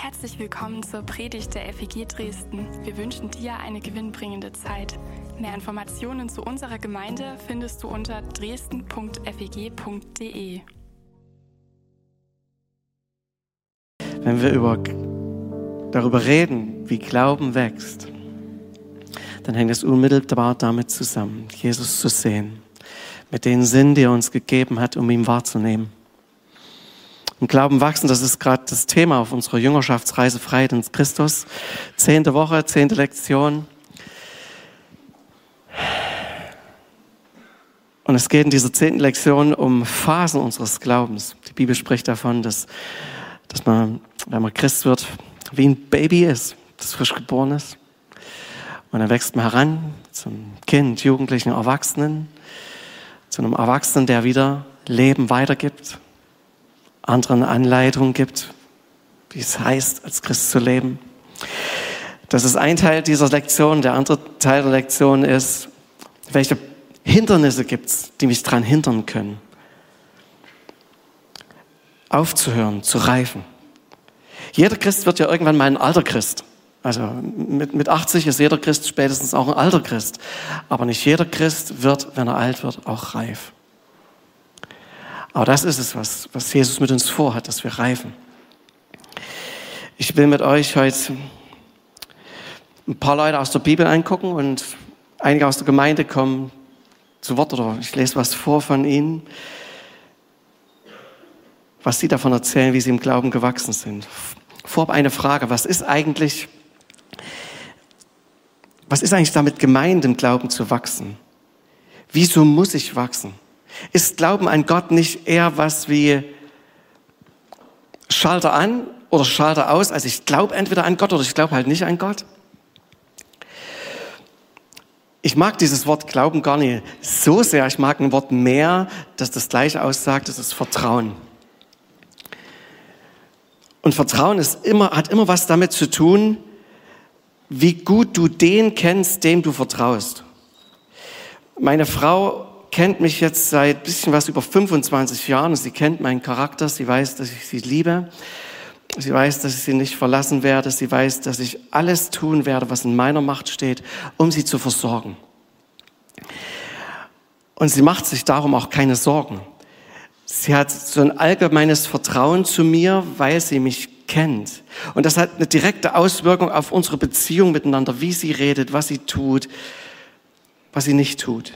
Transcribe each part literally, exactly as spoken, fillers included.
Herzlich willkommen zur Predigt der F E G Dresden. Wir wünschen dir eine gewinnbringende Zeit. Mehr Informationen zu unserer Gemeinde findest du unter dresden punkt f e g punkt d e. Wenn wir über, darüber reden, wie Glauben wächst, dann hängt es unmittelbar damit zusammen, Jesus zu sehen, mit den Sinn, die er uns gegeben hat, um ihn wahrzunehmen. Im Glauben wachsen, das ist gerade das Thema auf unserer Jüngerschaftsreise Freiheit in Christus. Zehnte Woche, zehnte Lektion. Und es geht in dieser zehnten Lektion um Phasen unseres Glaubens. Die Bibel spricht davon, dass, dass man, wenn man Christ wird, wie ein Baby ist, das frisch geboren ist. Und dann wächst man heran zum Kind, Jugendlichen, Erwachsenen, zu einem Erwachsenen, der wieder Leben weitergibt, anderen Anleitungen gibt, wie es heißt, als Christ zu leben. Das ist ein Teil dieser Lektion. Der andere Teil der Lektion ist, welche Hindernisse gibt es, die mich daran hindern können, aufzuhören, zu reifen. Jeder Christ wird ja irgendwann mal ein alter Christ. Also mit, mit achtzig ist jeder Christ spätestens auch ein alter Christ. Aber nicht jeder Christ wird, wenn er alt wird, auch reif. Aber das ist es, was, was Jesus mit uns vorhat, dass wir reifen. Ich will mit euch heute ein paar Leute aus der Bibel angucken und einige aus der Gemeinde kommen zu Wort oder ich lese was vor von ihnen, was sie davon erzählen, wie sie im Glauben gewachsen sind. Vorab eine Frage, was ist eigentlich, was ist eigentlich damit gemeint, im Glauben zu wachsen? Wieso muss ich wachsen? Ist Glauben an Gott nicht eher was wie Schalter an oder Schalter aus? Also ich glaube entweder an Gott oder ich glaube halt nicht an Gott. Ich mag dieses Wort Glauben gar nicht so sehr. Ich mag ein Wort mehr, das das Gleiche aussagt, das ist Vertrauen. Und Vertrauen ist immer, hat immer was damit zu tun, wie gut du den kennst, dem du vertraust. Meine Frau kennt mich jetzt seit ein bisschen was über fünfundzwanzig Jahren. Sie kennt meinen Charakter. Sie weiß, dass ich sie liebe. Sie weiß, dass ich sie nicht verlassen werde. Sie weiß, dass ich alles tun werde, was in meiner Macht steht, um sie zu versorgen. Und sie macht sich darum auch keine Sorgen. Sie hat so ein allgemeines Vertrauen zu mir, weil sie mich kennt. Und das hat eine direkte Auswirkung auf unsere Beziehung miteinander, wie sie redet, was sie tut, was sie nicht tut.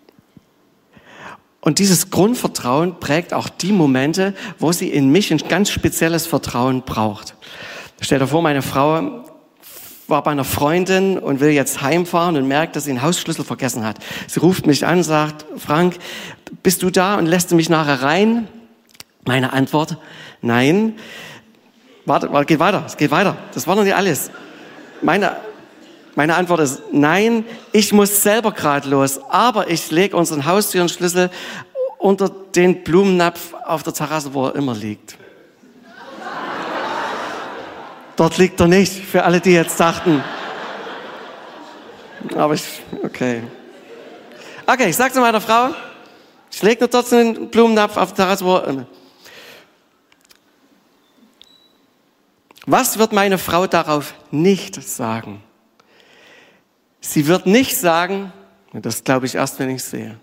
Und dieses Grundvertrauen prägt auch die Momente, wo sie in mich ein ganz spezielles Vertrauen braucht. Stell dir vor, meine Frau war bei einer Freundin und will jetzt heimfahren und merkt, dass sie einen Hausschlüssel vergessen hat. Sie ruft mich an, sagt, Frank, bist du da und lässt du mich nachher rein? Meine Antwort, nein. Warte, warte, geht weiter, es geht weiter. Das war noch nicht alles. Meine Meine Antwort ist nein, ich muss selber gerade los, aber ich lege unseren Haustürenschlüssel unter den Blumennapf auf der Terrasse, wo er immer liegt. Dort liegt er nicht, für alle, die jetzt dachten. Aber ich, okay. Okay, ich sag's meiner Frau, ich lege nur dort den Blumennapf auf der Terrasse, wo er immer. Was wird meine Frau darauf nicht sagen? Sie wird nicht sagen, das glaube ich erst, wenn ich es sehe.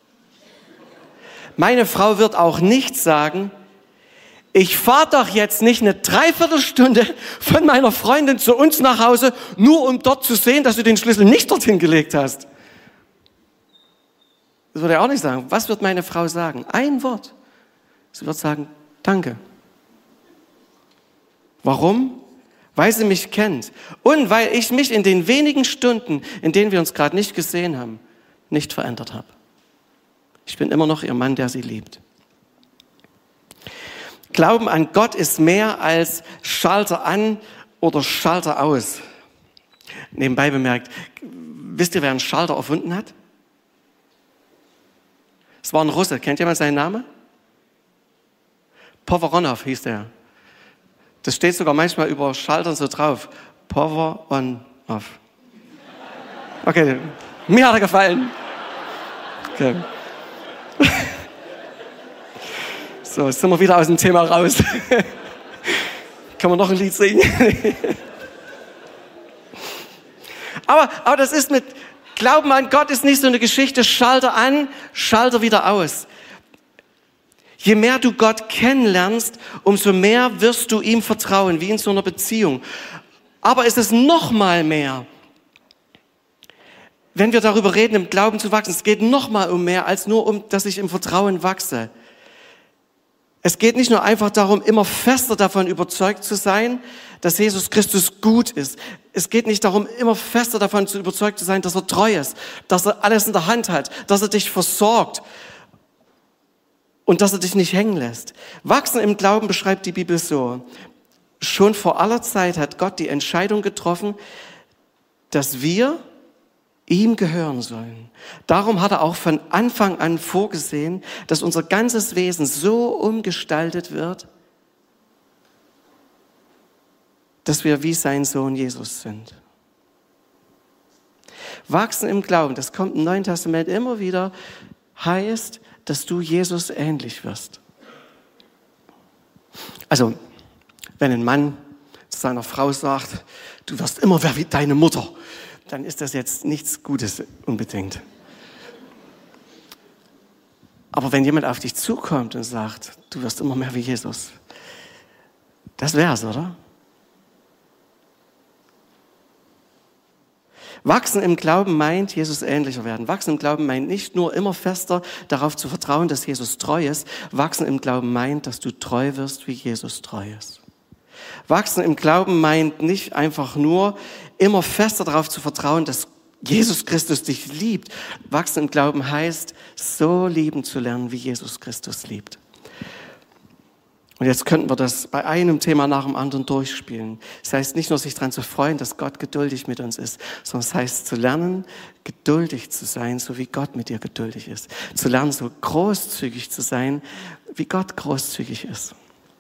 Meine Frau wird auch nicht sagen, ich fahre doch jetzt nicht eine Dreiviertelstunde von meiner Freundin zu uns nach Hause, nur um dort zu sehen, dass du den Schlüssel nicht dorthin gelegt hast. Das würde er auch nicht sagen. Was wird meine Frau sagen? Ein Wort. Sie wird sagen, danke. Warum? Weil sie mich kennt und weil ich mich in den wenigen Stunden, in denen wir uns gerade nicht gesehen haben, nicht verändert habe. Ich bin immer noch ihr Mann, der sie liebt. Glauben an Gott ist mehr als Schalter an oder Schalter aus. Nebenbei bemerkt, wisst ihr, wer einen Schalter erfunden hat? Es war ein Russe. Kennt jemand seinen Namen? Poweronow hieß der. Das steht sogar manchmal über Schaltern so drauf. Power on, off. Okay, mir hat er gefallen. Okay. So, jetzt sind wir wieder aus dem Thema raus. Kann man noch ein Lied singen? aber, aber das ist mit Glauben an Gott ist nicht so eine Geschichte, Schalter an, Schalter wieder aus. Je mehr du Gott kennenlernst, umso mehr wirst du ihm vertrauen, wie in so einer Beziehung. Aber es ist noch mal mehr. Wenn wir darüber reden, im Glauben zu wachsen, es geht noch mal um mehr, als nur um, dass ich im Vertrauen wachse. Es geht nicht nur einfach darum, immer fester davon überzeugt zu sein, dass Jesus Christus gut ist. Es geht nicht darum, immer fester davon zu überzeugt zu sein, dass er treu ist, dass er alles in der Hand hat, dass er dich versorgt und dass er dich nicht hängen lässt. Wachsen im Glauben beschreibt die Bibel so: Schon vor aller Zeit hat Gott die Entscheidung getroffen, dass wir ihm gehören sollen. Darum hat er auch von Anfang an vorgesehen, dass unser ganzes Wesen so umgestaltet wird, dass wir wie sein Sohn Jesus sind. Wachsen im Glauben, das kommt im Neuen Testament immer wieder, heißt, dass du Jesus ähnlich wirst. Also, wenn ein Mann zu seiner Frau sagt, du wirst immer wie deine Mutter, dann ist das jetzt nichts Gutes unbedingt. Aber wenn jemand auf dich zukommt und sagt, du wirst immer mehr wie Jesus, das wär's, oder? Wachsen im Glauben meint, Jesus ähnlicher werden. Wachsen im Glauben meint nicht nur immer fester darauf zu vertrauen, dass Jesus treu ist. Wachsen im Glauben meint, dass du treu wirst, wie Jesus treu ist. Wachsen im Glauben meint nicht einfach nur, immer fester darauf zu vertrauen, dass Jesus Christus dich liebt. Wachsen im Glauben heißt, so lieben zu lernen, wie Jesus Christus liebt. Und jetzt könnten wir das bei einem Thema nach dem anderen durchspielen. Das heißt nicht nur, sich daran zu freuen, dass Gott geduldig mit uns ist, sondern es heißt zu lernen, geduldig zu sein, so wie Gott mit dir geduldig ist. Zu lernen, so großzügig zu sein, wie Gott großzügig ist.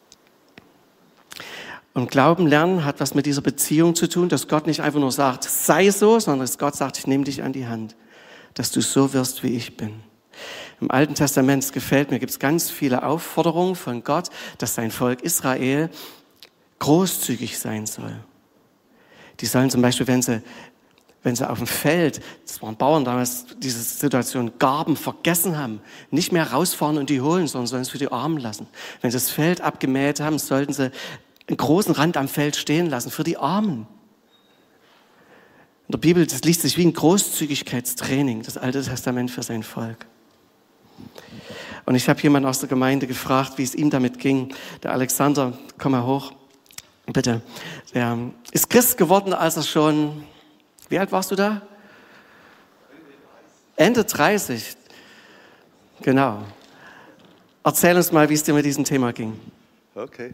Und Glauben lernen hat was mit dieser Beziehung zu tun, dass Gott nicht einfach nur sagt, sei so, sondern dass Gott sagt, ich nehme dich an die Hand, dass du so wirst, wie ich bin. Im Alten Testament, es gefällt mir, gibt es ganz viele Aufforderungen von Gott, dass sein Volk Israel großzügig sein soll. Die sollen zum Beispiel, wenn sie, wenn sie auf dem Feld, das waren Bauern damals, diese Situation, Garben vergessen haben, nicht mehr rausfahren und die holen, sondern sollen es für die Armen lassen. Wenn sie das Feld abgemäht haben, sollten sie einen großen Rand am Feld stehen lassen für die Armen. In der Bibel, das liest sich wie ein Großzügigkeitstraining, das Alte Testament für sein Volk. Und ich habe jemanden aus der Gemeinde gefragt, wie es ihm damit ging. Der Alexander, komm mal hoch, bitte. Der ist Christ geworden, als er schon, wie alt warst du da? Ende dreißig. Genau. Erzähl uns mal, wie es dir mit diesem Thema ging. Okay.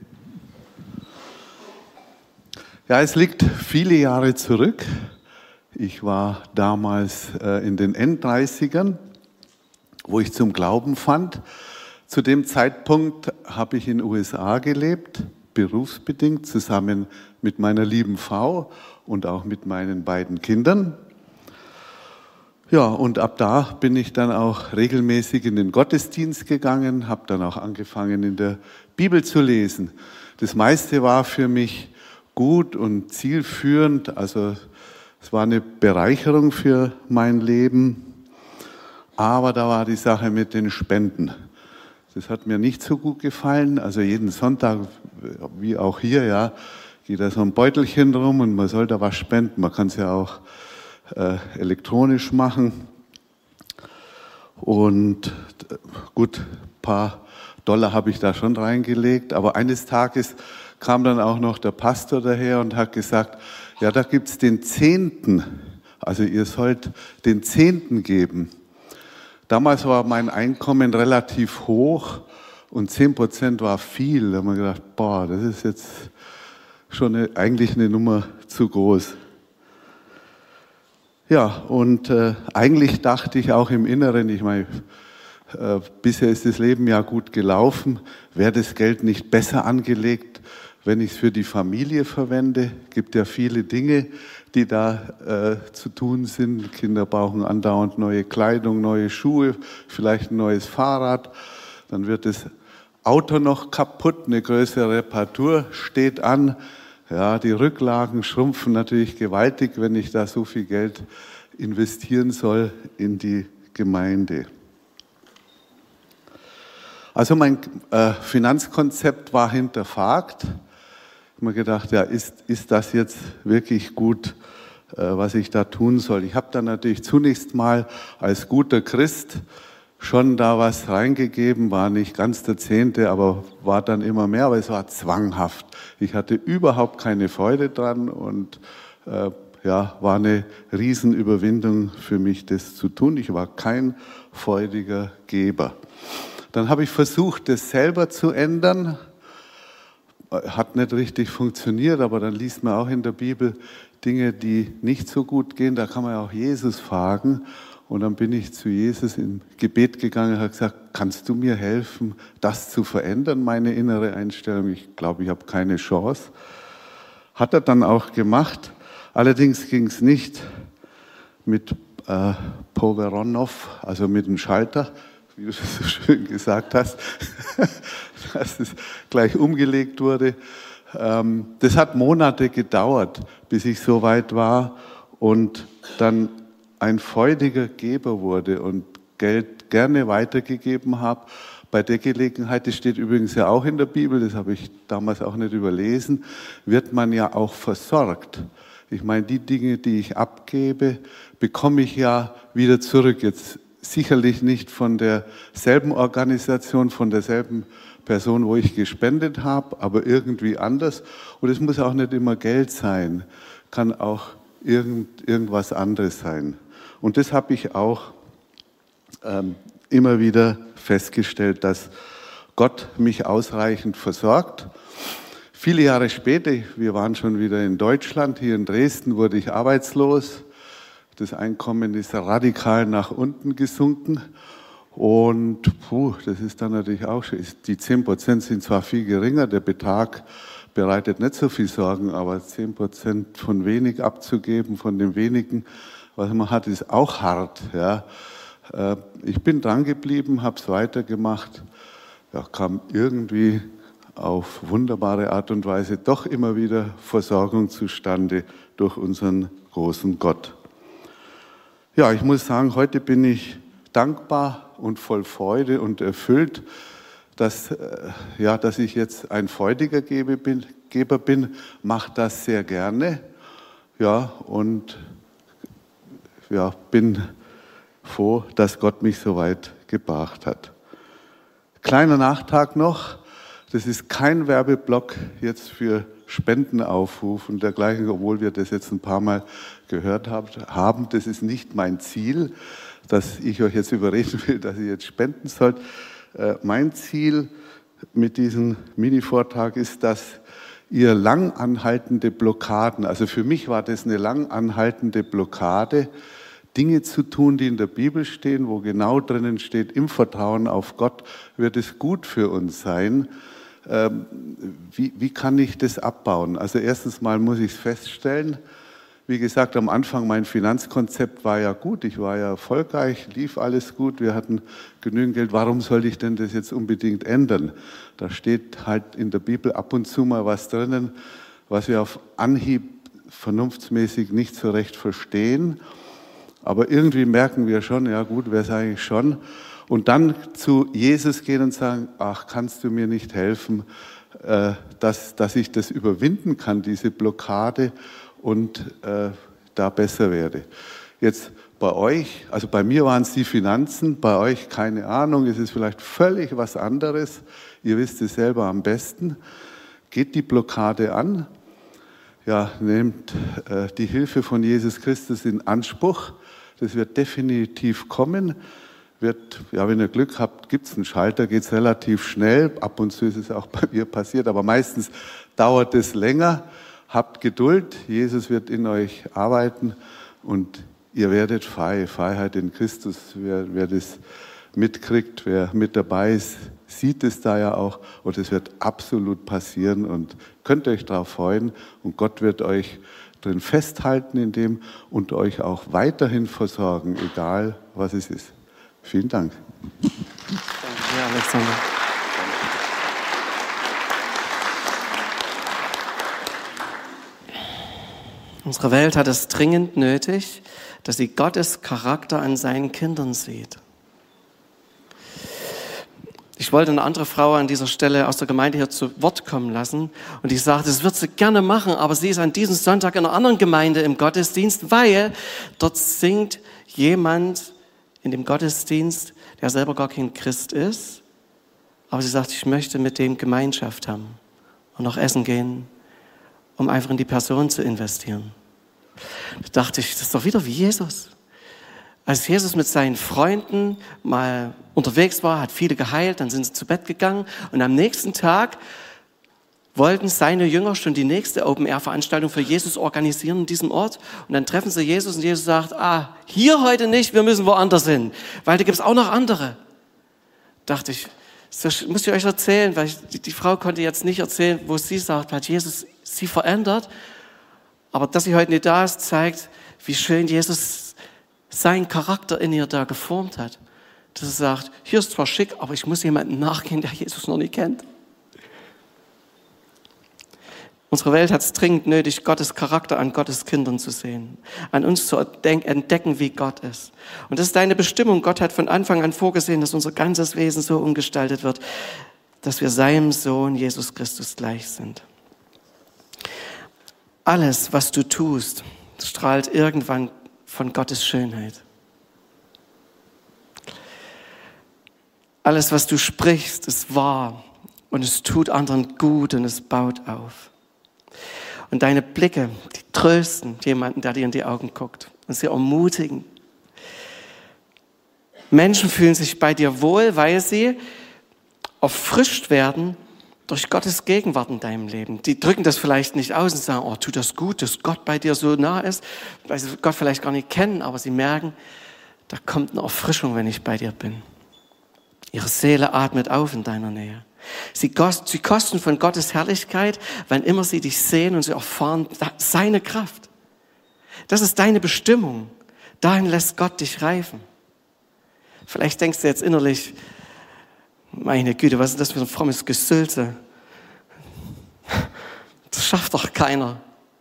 Ja, es liegt viele Jahre zurück. Ich war damals äh, in den Enddreißigern, wo ich zum Glauben fand. Zu dem Zeitpunkt habe ich in den U S A gelebt, berufsbedingt, zusammen mit meiner lieben Frau und auch mit meinen beiden Kindern. Ja, und ab da bin ich dann auch regelmäßig in den Gottesdienst gegangen, habe dann auch angefangen, in der Bibel zu lesen. Das meiste war für mich gut und zielführend, also es war eine Bereicherung für mein Leben. Aber da war die Sache mit den Spenden. Das hat mir nicht so gut gefallen. Also jeden Sonntag, wie auch hier, ja, geht da so ein Beutelchen rum und man soll da was spenden. Man kann es ja auch äh, elektronisch machen. Und gut, ein paar Dollar habe ich da schon reingelegt. Aber eines Tages kam dann auch noch der Pastor daher und hat gesagt, ja, da gibt's den Zehnten. Also ihr sollt den Zehnten geben. Damals war mein Einkommen relativ hoch und zehn Prozent war viel. Da haben wir gedacht, boah, das ist jetzt schon eine, eigentlich eine Nummer zu groß. Ja, und äh, eigentlich dachte ich auch im Inneren, ich meine, äh, bisher ist das Leben ja gut gelaufen, wäre das Geld nicht besser angelegt, wenn ich es für die Familie verwende? Gibt ja viele Dinge, die da äh, zu tun sind. Kinder brauchen andauernd neue Kleidung, neue Schuhe, vielleicht ein neues Fahrrad. Dann wird es Auto noch kaputt, eine größere Reparatur steht an. Ja, die Rücklagen schrumpfen natürlich gewaltig, wenn ich da so viel Geld investieren soll in die Gemeinde. Also mein äh, Finanzkonzept war hinterfragt. Ich habe mir gedacht, ja, ist, ist das jetzt wirklich gut, äh, was ich da tun soll? Ich habe dann natürlich zunächst mal als guter Christ schon da was reingegeben, war nicht ganz der Zehnte, aber war dann immer mehr, aber es war zwanghaft. Ich hatte überhaupt keine Freude dran und äh, ja, war eine Riesenüberwindung für mich, das zu tun. Ich war kein freudiger Geber. Dann habe ich versucht, das selber zu ändern. Hat nicht richtig funktioniert, aber dann liest man auch in der Bibel Dinge, die nicht so gut gehen. Da kann man ja auch Jesus fragen. Und dann bin ich zu Jesus im Gebet gegangen und habe gesagt, kannst du mir helfen, das zu verändern, meine innere Einstellung? Ich glaube, ich habe keine Chance. Hat er dann auch gemacht. Allerdings ging es nicht mit äh, Poveronov, also mit dem Schalter, wie du das so schön gesagt hast, dass es gleich umgelegt wurde. Ähm, das hat Monate gedauert, bis ich so weit war und dann ein freudiger Geber wurde und Geld gerne weitergegeben habe. Bei der Gelegenheit, das steht übrigens ja auch in der Bibel, das habe ich damals auch nicht überlesen, wird man ja auch versorgt. Ich meine, die Dinge, die ich abgebe, bekomme ich ja wieder zurück. Jetzt sicherlich nicht von derselben Organisation, von derselben Person, wo ich gespendet habe, aber irgendwie anders. Und es muss auch nicht immer Geld sein, kann auch irgend, irgendwas anderes sein. Und das habe ich auch ähm, immer wieder festgestellt, dass Gott mich ausreichend versorgt. Viele Jahre später, wir waren schon wieder in Deutschland, hier in Dresden wurde ich arbeitslos. Das Einkommen ist radikal nach unten gesunken. Und puh, das ist dann natürlich auch schon, die zehn Prozent sind zwar viel geringer, der Betrag bereitet nicht so viel Sorgen, aber zehn Prozent von wenig abzugeben, von dem wenigen, was man hat, ist auch hart. Ja. Ich bin dran geblieben, habe es weitergemacht, ja, kam irgendwie auf wunderbare Art und Weise doch immer wieder Versorgung zustande durch unseren großen Gott. Ja, ich muss sagen, heute bin ich dankbar und voll Freude und erfüllt, dass, ja, dass ich jetzt ein freudiger Geber bin, Geber bin, mache das sehr gerne, ja, und ja, bin froh, dass Gott mich so weit gebracht hat. Kleiner Nachtrag noch, das ist kein Werbeblock jetzt für Spendenaufruf und dergleichen, obwohl wir das jetzt ein paar Mal gehört haben. Das ist nicht mein Ziel, dass ich euch jetzt überreden will, dass ihr jetzt spenden sollt. Mein Ziel mit diesem Mini-Vortrag ist, dass ihr lang anhaltende Blockaden, also für mich war das eine lang anhaltende Blockade, Dinge zu tun, die in der Bibel stehen, wo genau drinnen steht, im Vertrauen auf Gott wird es gut für uns sein. Ähm, wie, wie kann ich das abbauen? Also erstens mal muss ich es feststellen. Wie gesagt, am Anfang mein Finanzkonzept war ja gut, ich war ja erfolgreich, lief alles gut, wir hatten genügend Geld. Warum sollte ich denn das jetzt unbedingt ändern? Da steht halt in der Bibel ab und zu mal was drinnen, was wir auf Anhieb vernunftsmäßig nicht so recht verstehen. Aber irgendwie merken wir schon, ja gut, wäre es eigentlich schon. Und dann zu Jesus gehen und sagen, ach, kannst du mir nicht helfen, äh, dass, dass ich das überwinden kann, diese Blockade, und äh, da besser werde. Jetzt bei euch, also bei mir waren es die Finanzen, bei euch keine Ahnung, es ist vielleicht völlig was anderes. Ihr wisst es selber am besten. Geht die Blockade an, ja, nehmt äh, die Hilfe von Jesus Christus in Anspruch. Das wird definitiv kommen. Wird, ja, wenn ihr Glück habt, gibt es einen Schalter, geht es relativ schnell. Ab und zu ist es auch bei mir passiert, aber meistens dauert es länger. Habt Geduld, Jesus wird in euch arbeiten und ihr werdet frei. Freiheit in Christus, wer, wer das mitkriegt, wer mit dabei ist, sieht es da ja auch, und es wird absolut passieren und könnt euch darauf freuen, und Gott wird euch drin festhalten in dem und euch auch weiterhin versorgen, egal was es ist. Vielen Dank. Danke, Alexander. Unsere Welt hat es dringend nötig, dass sie Gottes Charakter an seinen Kindern sieht. Ich wollte eine andere Frau an dieser Stelle aus der Gemeinde hier zu Wort kommen lassen und die sagte, das wird sie gerne machen, aber sie ist an diesem Sonntag in einer anderen Gemeinde im Gottesdienst, weil dort singt jemand in dem Gottesdienst, der selber gar kein Christ ist, aber sie sagt, ich möchte mit dem Gemeinschaft haben und noch essen gehen, um einfach in die Person zu investieren. Da dachte ich, das ist doch wieder wie Jesus. Als Jesus mit seinen Freunden mal unterwegs war, hat viele geheilt, dann sind sie zu Bett gegangen und am nächsten Tag wollten seine Jünger schon die nächste Open-Air-Veranstaltung für Jesus organisieren in diesem Ort und dann treffen sie Jesus und Jesus sagt, ah, hier heute nicht, wir müssen woanders hin, weil da gibt es auch noch andere. Dachte ich, das muss ich euch erzählen, weil ich, die, die Frau konnte jetzt nicht erzählen, wo sie sagt, hat Jesus sie verändert, aber dass sie heute nicht da ist, zeigt, wie schön Jesus seinen Charakter in ihr da geformt hat. Dass er sagt, hier ist zwar schick, aber ich muss jemandem nachgehen, der Jesus noch nicht kennt. Unsere Welt hat es dringend nötig, Gottes Charakter an Gottes Kindern zu sehen, an uns zu entdecken, wie Gott ist. Und das ist deine Bestimmung. Gott hat von Anfang an vorgesehen, dass unser ganzes Wesen so umgestaltet wird, dass wir seinem Sohn Jesus Christus gleich sind. Alles, was du tust, strahlt irgendwann von Gottes Schönheit. Alles, was du sprichst, ist wahr und es tut anderen gut und es baut auf. Und deine Blicke, die trösten jemanden, der dir in die Augen guckt und sie ermutigen. Menschen fühlen sich bei dir wohl, weil sie erfrischt werden durch Gottes Gegenwart in deinem Leben. Die drücken das vielleicht nicht aus und sagen, oh, tut das gut, dass Gott bei dir so nah ist, weil sie Gott vielleicht gar nicht kennen, aber sie merken, da kommt eine Erfrischung, wenn ich bei dir bin. Ihre Seele atmet auf in deiner Nähe. Sie kosten von Gottes Herrlichkeit, wann immer sie dich sehen und sie erfahren seine Kraft. Das ist deine Bestimmung. Dahin lässt Gott dich reifen. Vielleicht denkst du jetzt innerlich, meine Güte, was ist das für ein frommes Gesülze? Das schafft doch keiner.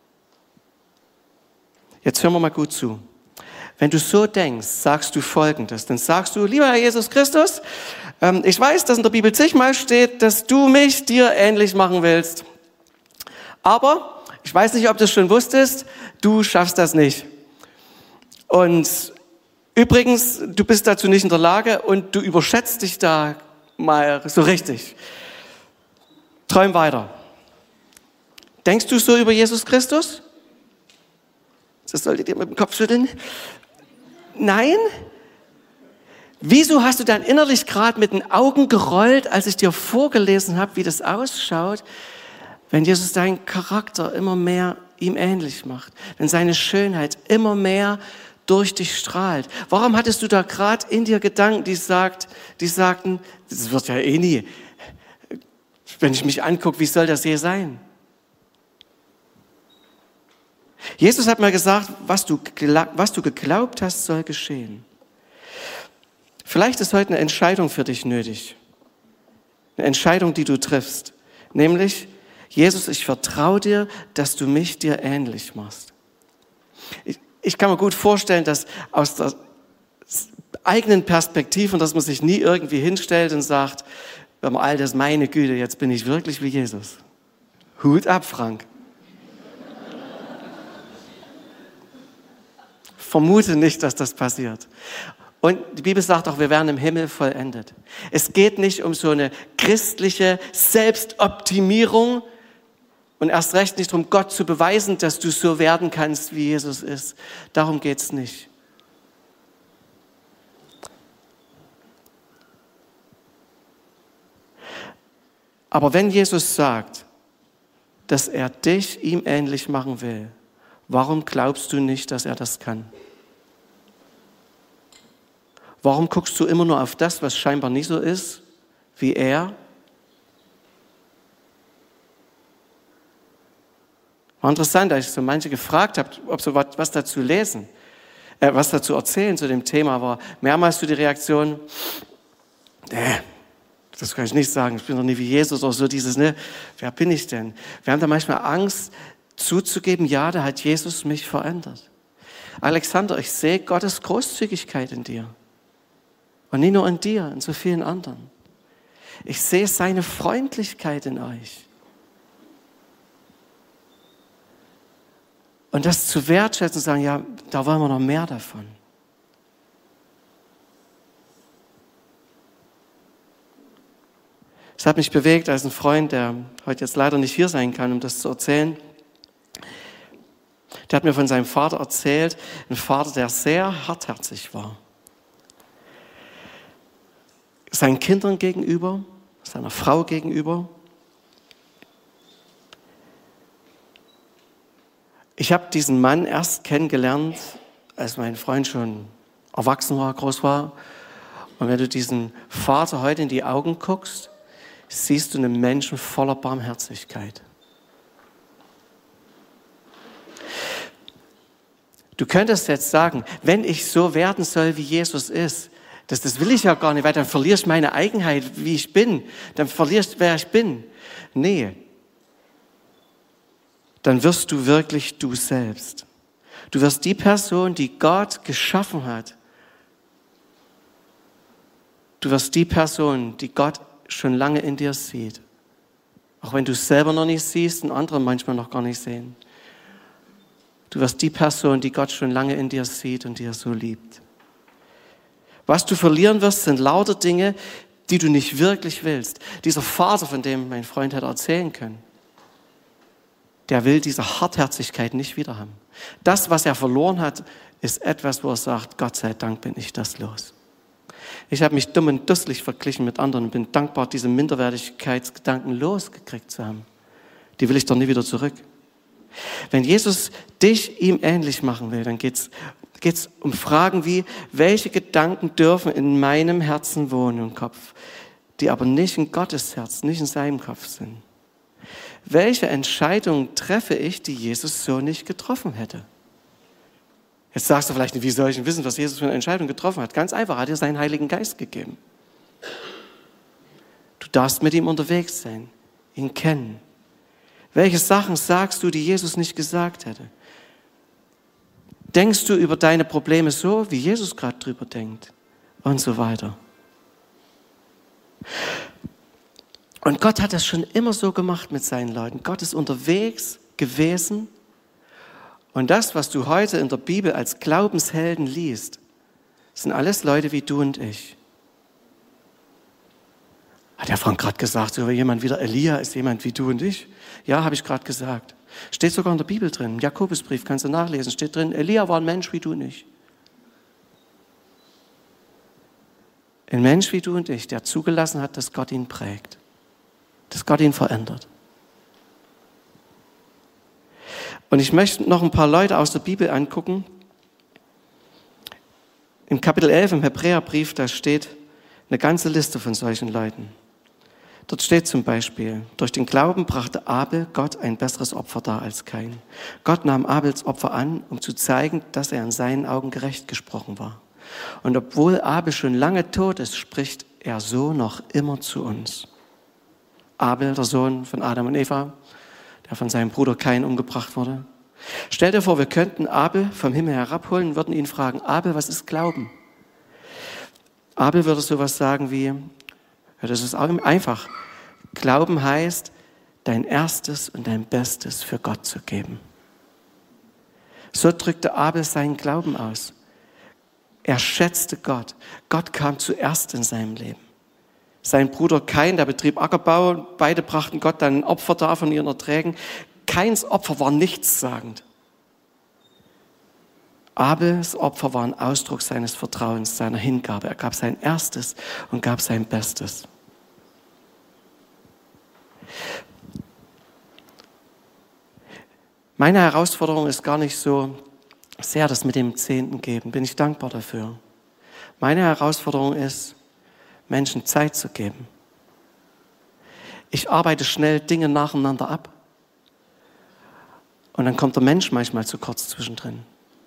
Jetzt hören wir mal gut zu. Wenn du so denkst, sagst du Folgendes. Dann sagst du, lieber Herr Jesus Christus, ähm, ich weiß, dass in der Bibel zigmal steht, dass du mich dir ähnlich machen willst. Aber ich weiß nicht, ob du es schon wusstest, du schaffst das nicht. Und übrigens, du bist dazu nicht in der Lage und du überschätzt dich da mal so richtig. Träum weiter. Denkst du so über Jesus Christus? Das solltet ihr mit dem Kopf schütteln. Nein? Wieso hast du dann innerlich gerade mit den Augen gerollt, als ich dir vorgelesen habe, wie das ausschaut, wenn Jesus deinen Charakter immer mehr ihm ähnlich macht, wenn seine Schönheit immer mehr durch dich strahlt? Warum hattest du da gerade in dir Gedanken, die, sagt, die sagten, das wird ja eh nie, wenn ich mich angucke, wie soll das je sein? Jesus hat mal gesagt, was du, was du geglaubt hast, soll geschehen. Vielleicht ist heute eine Entscheidung für dich nötig. Eine Entscheidung, die du triffst. Nämlich, Jesus, ich vertraue dir, dass du mich dir ähnlich machst. Ich, ich kann mir gut vorstellen, dass aus der eigenen Perspektive und dass man sich nie irgendwie hinstellt und sagt, wenn man all das, meine Güte, jetzt bin ich wirklich wie Jesus. Hut ab, Frank. Vermute nicht, dass das passiert. Und die Bibel sagt auch, wir werden im Himmel vollendet. Es geht nicht um so eine christliche Selbstoptimierung und erst recht nicht darum, Gott zu beweisen, dass du so werden kannst, wie Jesus ist. Darum geht's nicht. Aber wenn Jesus sagt, dass er dich ihm ähnlich machen will, warum glaubst du nicht, dass er das kann? Warum guckst du immer nur auf das, was scheinbar nicht so ist, wie er? War interessant, als ich so manche gefragt habe, ob sie was dazu lesen, äh, was dazu erzählen zu dem Thema, war mehrmals so die Reaktion, äh, das kann ich nicht sagen, ich bin doch nicht wie Jesus oder so dieses, ne, wer bin ich denn? Wir haben da manchmal Angst, zuzugeben, ja, da hat Jesus mich verändert. Alexander, ich sehe Gottes Großzügigkeit in dir. Und nicht nur in dir, in so vielen anderen. Ich sehe seine Freundlichkeit in euch. Und das zu wertschätzen und sagen, ja, da wollen wir noch mehr davon. Es hat mich bewegt, als ein Freund, der heute jetzt leider nicht hier sein kann, um das zu erzählen, der hat mir von seinem Vater erzählt, ein Vater, der sehr hartherzig war. Seinen Kindern gegenüber, seiner Frau gegenüber. Ich habe diesen Mann erst kennengelernt, als mein Freund schon erwachsen war, groß war. Und wenn du diesen Vater heute in die Augen guckst, siehst du einen Menschen voller Barmherzigkeit. Du könntest jetzt sagen, wenn ich so werden soll, wie Jesus ist, das, das will ich ja gar nicht, weil dann verliere ich meine Eigenheit, wie ich bin. Dann verlierst du, wer ich bin. Nee. Dann wirst du wirklich du selbst. Du wirst die Person, die Gott geschaffen hat. Du wirst die Person, die Gott schon lange in dir sieht. Auch wenn du es selber noch nicht siehst und andere manchmal noch gar nicht sehen. Du wirst die Person, die Gott schon lange in dir sieht und dir so liebt. Was du verlieren wirst, sind lauter Dinge, die du nicht wirklich willst. Dieser Vater, von dem mein Freund hätte erzählen können, der will diese Hartherzigkeit nicht wieder haben. Das, was er verloren hat, ist etwas, wo er sagt, Gott sei Dank bin ich das los. Ich habe mich dumm und dusselig verglichen mit anderen und bin dankbar, diese Minderwertigkeitsgedanken losgekriegt zu haben. Die will ich doch nie wieder zurück. Wenn Jesus dich ihm ähnlich machen will, dann geht es um Fragen wie, welche Gedanken dürfen in meinem Herzen wohnen im Kopf, die aber nicht in Gottes Herz, nicht in seinem Kopf sind. Welche Entscheidungen treffe ich, die Jesus so nicht getroffen hätte? Jetzt sagst du vielleicht, wie soll ich denn wissen, was Jesus für eine Entscheidung getroffen hat? Ganz einfach, er hat dir seinen Heiligen Geist gegeben. Du darfst mit ihm unterwegs sein, ihn kennen. Welche Sachen sagst du, die Jesus nicht gesagt hätte? Denkst du über deine Probleme so, wie Jesus gerade drüber denkt? Und so weiter. Und Gott hat das schon immer so gemacht mit seinen Leuten. Gott ist unterwegs gewesen. Und das, was du heute in der Bibel als Glaubenshelden liest, sind alles Leute wie du und ich. Hat der Frank gerade gesagt, so jemand wie der Elia ist jemand wie du und ich? Ja, habe ich gerade gesagt. Steht sogar in der Bibel drin. Im Jakobusbrief kannst du nachlesen. Steht drin, Elia war ein Mensch wie du und ich. Ein Mensch wie du und ich, der zugelassen hat, dass Gott ihn prägt. Dass Gott ihn verändert. Und ich möchte noch ein paar Leute aus der Bibel angucken. Im Kapitel elf im Hebräerbrief, da steht eine ganze Liste von solchen Leuten. Dort steht zum Beispiel, durch den Glauben brachte Abel Gott ein besseres Opfer dar als Kain. Gott nahm Abels Opfer an, um zu zeigen, dass er in seinen Augen gerecht gesprochen war. Und obwohl Abel schon lange tot ist, spricht er so noch immer zu uns. Abel, der Sohn von Adam und Eva, der von seinem Bruder Kain umgebracht wurde. Stell dir vor, wir könnten Abel vom Himmel herabholen und würden ihn fragen, Abel, was ist Glauben? Abel würde sowas sagen wie, ja, das ist einfach. Glauben heißt, dein Erstes und dein Bestes für Gott zu geben. So drückte Abel seinen Glauben aus. Er schätzte Gott. Gott kam zuerst in seinem Leben. Sein Bruder Kain, der betrieb Ackerbau, beide brachten Gott dann ein Opfer dar von ihren Erträgen. Kains Opfer war nichtssagend. Abels Opfer war ein Ausdruck seines Vertrauens, seiner Hingabe. Er gab sein Erstes und gab sein Bestes. Meine Herausforderung ist gar nicht so sehr das mit dem Zehnten geben. Bin ich dankbar dafür. Meine Herausforderung ist, Menschen Zeit zu geben. Ich arbeite schnell Dinge nacheinander ab. Und dann kommt der Mensch manchmal zu kurz zwischendrin.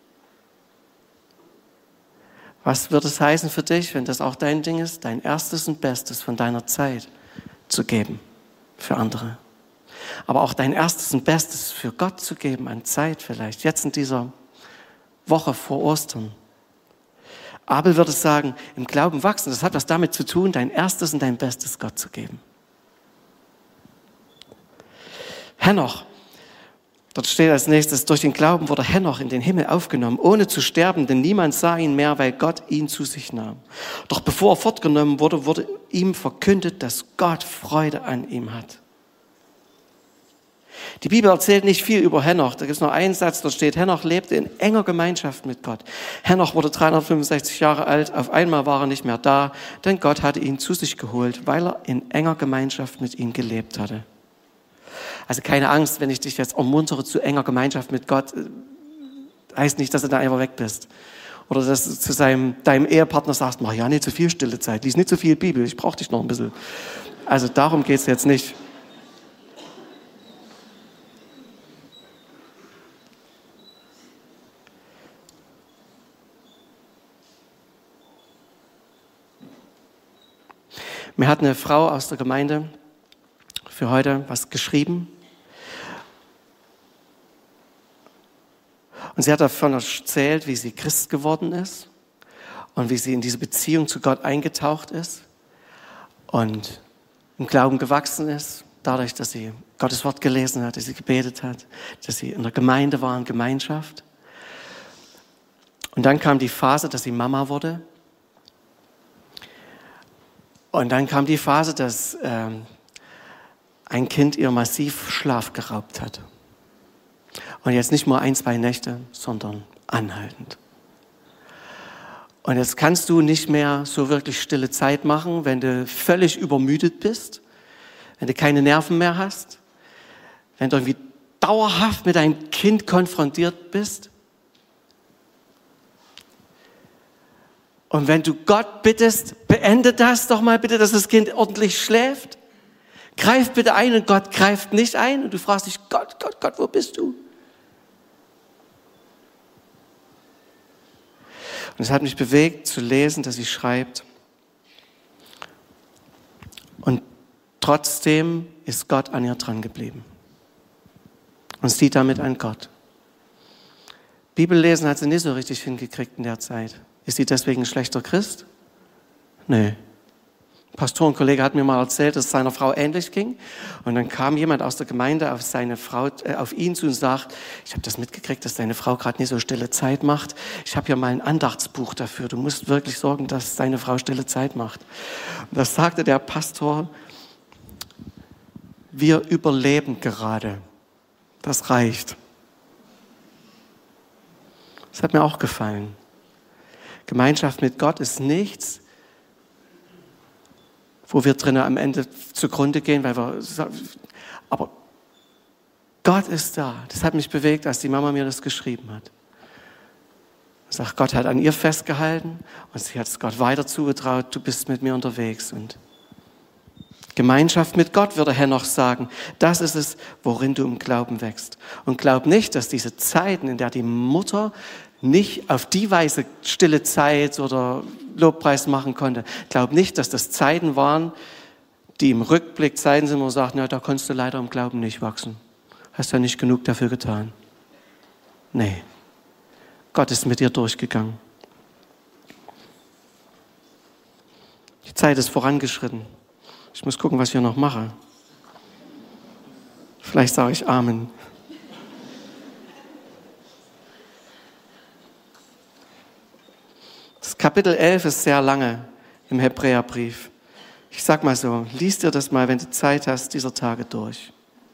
Was wird es heißen für dich, wenn das auch dein Ding ist, dein Erstes und Bestes von deiner Zeit zu geben für andere? aber auch dein Erstes und Bestes für Gott zu geben an Zeit vielleicht, jetzt in dieser Woche vor Ostern. Abel würde sagen, im Glauben wachsen, das hat was damit zu tun, dein Erstes und dein Bestes Gott zu geben. Henoch, dort steht als nächstes, durch den Glauben wurde Henoch in den Himmel aufgenommen, ohne zu sterben, denn niemand sah ihn mehr, weil Gott ihn zu sich nahm. Doch bevor er fortgenommen wurde, wurde ihm verkündet, dass Gott Freude an ihm hat. Die Bibel erzählt nicht viel über Henoch. Da gibt es noch einen Satz, dort steht, Henoch lebte in enger Gemeinschaft mit Gott. Henoch wurde dreihundertfünfundsechzig Jahre alt, auf einmal war er nicht mehr da, denn Gott hatte ihn zu sich geholt, weil er in enger Gemeinschaft mit ihm gelebt hatte. Also keine Angst, wenn ich dich jetzt ermuntere zu enger Gemeinschaft mit Gott, heißt nicht, dass du da einfach weg bist. Oder dass du zu seinem, deinem Ehepartner sagst, mach ja nicht zu viel stille Zeit, lies nicht zu viel Bibel, ich brauche dich noch ein bisschen. Also darum geht es jetzt nicht. Mir hat eine Frau aus der Gemeinde für heute was geschrieben. Und sie hat davon erzählt, wie sie Christ geworden ist und wie sie in diese Beziehung zu Gott eingetaucht ist und im Glauben gewachsen ist, dadurch, dass sie Gottes Wort gelesen hat, dass sie gebetet hat, dass sie in der Gemeinde war, in Gemeinschaft. Und dann kam die Phase, dass sie Mama wurde. Und dann kam die Phase, dass ähm, ein Kind ihr massiv Schlaf geraubt hat. Und jetzt nicht nur ein, zwei Nächte, sondern anhaltend. Und jetzt kannst du nicht mehr so wirklich stille Zeit machen, wenn du völlig übermüdet bist, wenn du keine Nerven mehr hast, wenn du irgendwie dauerhaft mit deinem Kind konfrontiert bist. Und wenn du Gott bittest, beende das doch mal bitte, dass das Kind ordentlich schläft. Greif bitte ein und Gott greift nicht ein. Und du fragst dich, Gott, Gott, Gott, wo bist du? Und es hat mich bewegt zu lesen, dass sie schreibt, und trotzdem ist Gott an ihr dran geblieben. Und sieht damit an Gott. Bibellesen hat sie nicht so richtig hingekriegt in der Zeit. Ist sie deswegen ein schlechter Christ? Nee. Ein Pastorenkollege hat mir mal erzählt, dass es seiner Frau ähnlich ging. Und dann kam jemand aus der Gemeinde auf seine Frau, äh, auf ihn zu und sagt, ich habe das mitgekriegt, dass deine Frau gerade nicht so stille Zeit macht. Ich habe hier mal ein Andachtsbuch dafür. Du musst wirklich sorgen, dass deine Frau stille Zeit macht. Und das sagte der Pastor, wir überleben gerade. Das reicht. Das hat mir auch gefallen. Gemeinschaft mit Gott ist nichts, wo wir drinnen am Ende zugrunde gehen, weil wir, aber Gott ist da. Das hat mich bewegt, als die Mama mir das geschrieben hat. Sagt, Gott hat an ihr festgehalten und sie hat es Gott weiter zugetraut, du bist mit mir unterwegs. Und Gemeinschaft mit Gott, würde Henoch sagen, das ist es, worin du im Glauben wächst. Und glaub nicht, dass diese Zeiten, in der die Mutter nicht auf die Weise stille Zeit oder Lobpreis machen konnte. Glaub nicht, dass das Zeiten waren, die im Rückblick Zeiten sind, wo man sagt, na, da konntest du leider im Glauben nicht wachsen. Hast ja nicht genug dafür getan. Nee, Gott ist mit dir durchgegangen. Die Zeit ist vorangeschritten. Ich muss gucken, was ich hier noch mache. Vielleicht sage ich Amen. Das Kapitel elf ist sehr lange im Hebräerbrief. Ich sag mal so, lies dir das mal, wenn du Zeit hast, dieser Tage durch.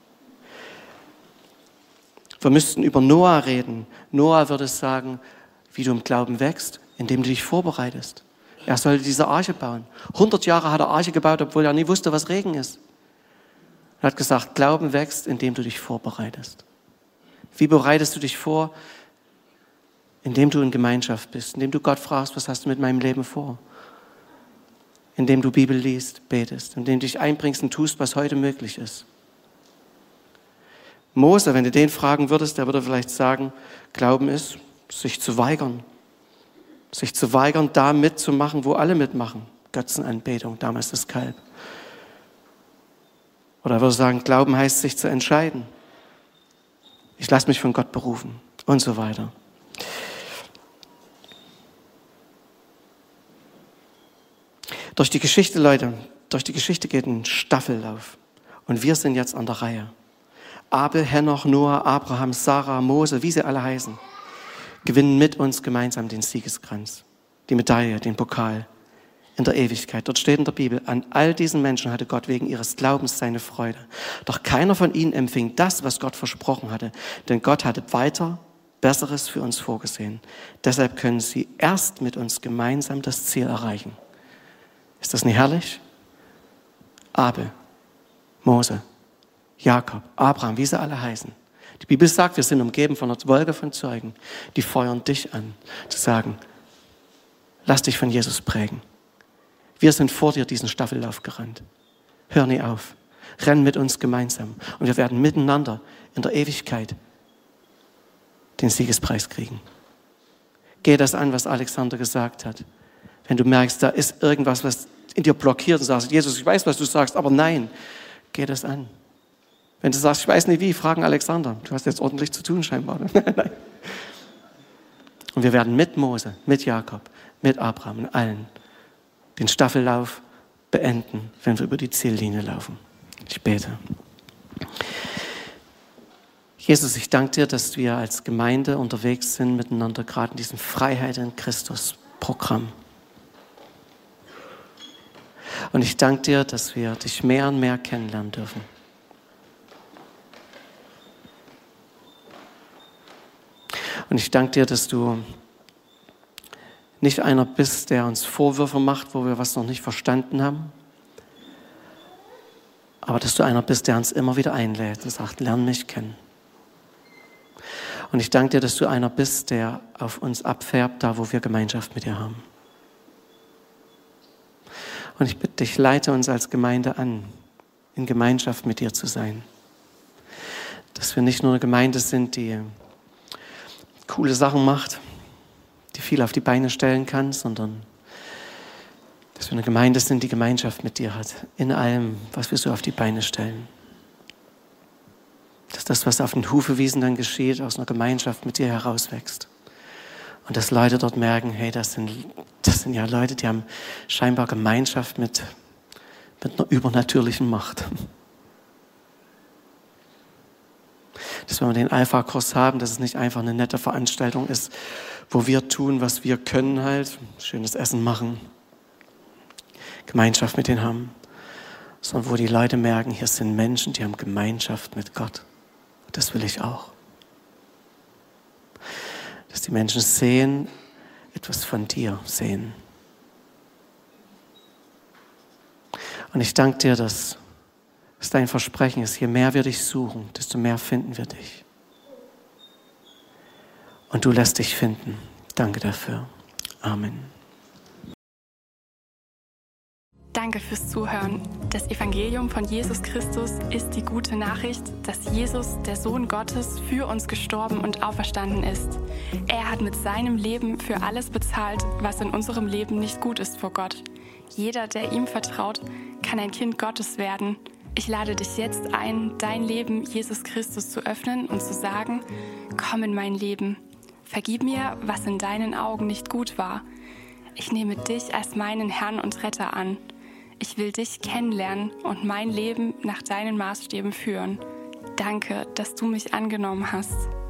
Wir müssten über Noah reden. Noah würde sagen, wie du im Glauben wächst, indem du dich vorbereitest. Er sollte diese Arche bauen. hundert Jahre hat er Arche gebaut, obwohl er nie wusste, was Regen ist. Er hat gesagt, Glauben wächst, indem du dich vorbereitest. Wie bereitest du dich vor? Indem du in Gemeinschaft bist, indem du Gott fragst, was hast du mit meinem Leben vor? Indem du Bibel liest, betest, indem du dich einbringst und tust, was heute möglich ist. Mose, wenn du den fragen würdest, der würde vielleicht sagen, Glauben ist, sich zu weigern. Sich zu weigern, da mitzumachen, wo alle mitmachen. Götzenanbetung, damals das Kalb. Oder er würde sagen, Glauben heißt, sich zu entscheiden. Ich lasse mich von Gott berufen und so weiter. Durch die Geschichte, Leute, durch die Geschichte geht ein Staffellauf. Und wir sind jetzt an der Reihe. Abel, Henoch, Noah, Abraham, Sarah, Mose, wie sie alle heißen, gewinnen mit uns gemeinsam den Siegeskranz, die Medaille, den Pokal in der Ewigkeit. Dort steht in der Bibel, an all diesen Menschen hatte Gott wegen ihres Glaubens seine Freude. Doch keiner von ihnen empfing das, was Gott versprochen hatte, denn Gott hatte weiter Besseres für uns vorgesehen. Deshalb können sie erst mit uns gemeinsam das Ziel erreichen. Ist das nicht herrlich? Abel, Mose, Jakob, Abraham, wie sie alle heißen. Die Bibel sagt, wir sind umgeben von einer Wolke von Zeugen, die feuern dich an, zu sagen, lass dich von Jesus prägen. Wir sind vor dir diesen Staffellauf gerannt. Hör nie auf. Renn mit uns gemeinsam. Und wir werden miteinander in der Ewigkeit den Siegespreis kriegen. Geh das an, was Alexander gesagt hat. Wenn du merkst, da ist irgendwas, was in dir blockiert und sagst, Jesus, ich weiß, was du sagst, aber nein, geh das an. Wenn du sagst, ich weiß nicht wie, fragen Alexander. Du hast jetzt ordentlich zu tun scheinbar. Nein. Und wir werden mit Mose, mit Jakob, mit Abraham und allen den Staffellauf beenden, wenn wir über die Ziellinie laufen. Ich bete. Jesus, ich danke dir, dass wir als Gemeinde unterwegs sind miteinander, gerade in diesem Freiheit in Christus Programm. Und ich danke dir, dass wir dich mehr und mehr kennenlernen dürfen. Und ich danke dir, dass du nicht einer bist, der uns Vorwürfe macht, wo wir was noch nicht verstanden haben, aber dass du einer bist, der uns immer wieder einlädt und sagt, lern mich kennen. Und ich danke dir, dass du einer bist, der auf uns abfärbt, da wo wir Gemeinschaft mit dir haben. Und ich bitte dich, leite uns als Gemeinde an, in Gemeinschaft mit dir zu sein. Dass wir nicht nur eine Gemeinde sind, die coole Sachen macht, die viel auf die Beine stellen kann, sondern dass wir eine Gemeinde sind, die Gemeinschaft mit dir hat, in allem, was wir so auf die Beine stellen. Dass das, was auf den Hufewiesen dann geschieht, aus einer Gemeinschaft mit dir herauswächst. Und dass Leute dort merken, hey, das sind, das sind ja Leute, die haben scheinbar Gemeinschaft mit, mit einer übernatürlichen Macht. Dass wenn wir den Alpha-Kurs haben, dass es nicht einfach eine nette Veranstaltung ist, wo wir tun, was wir können halt, schönes Essen machen, Gemeinschaft mit denen haben, sondern wo die Leute merken, hier sind Menschen, die haben Gemeinschaft mit Gott. Das will ich auch. Dass die Menschen sehen, etwas von dir sehen. Und ich danke dir, dass es dein Versprechen ist, je mehr wir dich suchen, desto mehr finden wir dich. Und du lässt dich finden. Danke dafür. Amen. Danke fürs Zuhören. Das Evangelium von Jesus Christus ist die gute Nachricht, dass Jesus, der Sohn Gottes, für uns gestorben und auferstanden ist. Er hat mit seinem Leben für alles bezahlt, was in unserem Leben nicht gut ist vor Gott. Jeder, der ihm vertraut, kann ein Kind Gottes werden. Ich lade dich jetzt ein, dein Leben Jesus Christus zu öffnen und zu sagen, komm in mein Leben. Vergib mir, was in deinen Augen nicht gut war. Ich nehme dich als meinen Herrn und Retter an. Ich will dich kennenlernen und mein Leben nach deinen Maßstäben führen. Danke, dass du mich angenommen hast.